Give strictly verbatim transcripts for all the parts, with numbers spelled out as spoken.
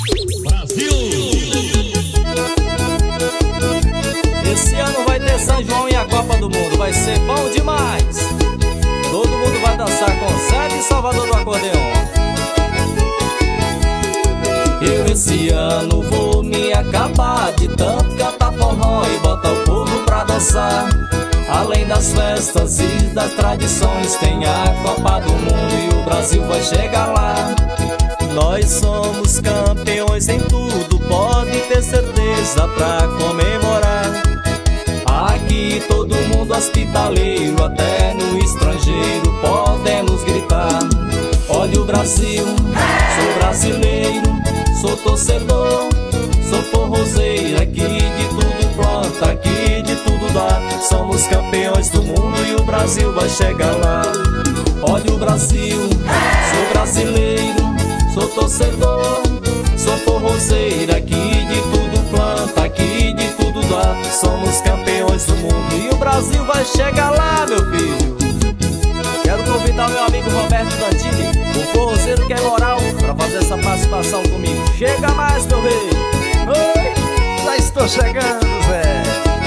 Brasil! Esse ano vai ter São João e a Copa do Mundo, vai ser bom demais. Todo mundo vai dançar com Zé de Salvador do acordeon. Eu esse ano vou me acabar de tanto cantar forró e botar o povo pra dançar. Além das festas e das tradições, tem a Copa do Mundo e o Brasil vai chegar lá. Nós somos campeões em tudo, pode ter certeza pra comemorar. Aqui todo mundo hospitaleiro, até no estrangeiro podemos gritar. Olha o Brasil, sou brasileiro, sou torcedor, sou forrozeiro, aqui de tudo planta, aqui de tudo dá. Somos campeões do mundo e o Brasil vai chegar lá. Olha o Brasil, sou brasileiro, sou torcedor, sou forrozeiro, aqui de tudo planta, aqui de tudo dá. Somos campeões do mundo e o Brasil vai chegar lá, meu filho. Quero convidar meu amigo Roberto Dantini, o forrozeiro que é moral, pra fazer essa participação comigo. Chega mais, meu rei. Oi, já estou chegando, Zé.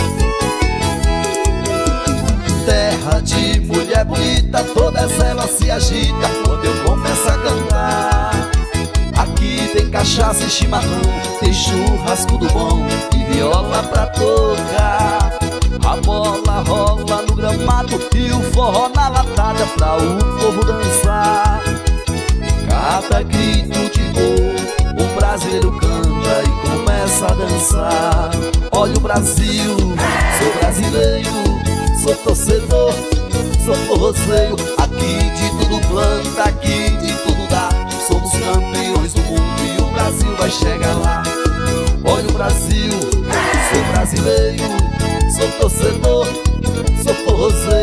Terra de mulher bonita, todas elas se agitam quando eu começo a cantar. Aqui tem cachaça e chimarrão, tem churrasco do bom e viola pra tocar. A bola rola no gramado e o forró na latada pra o povo dançar. Cada grito de gol, o brasileiro canta e começa a dançar. Olha o Brasil, sou brasileiro, sou torcedor, sou forrozeiro, aqui de tudo planta, aqui de tudo dá. Somos campeões do mundo e o Brasil vai chegar lá. Olha o Brasil, sou brasileiro, sou torcedor, sou forrozeiro,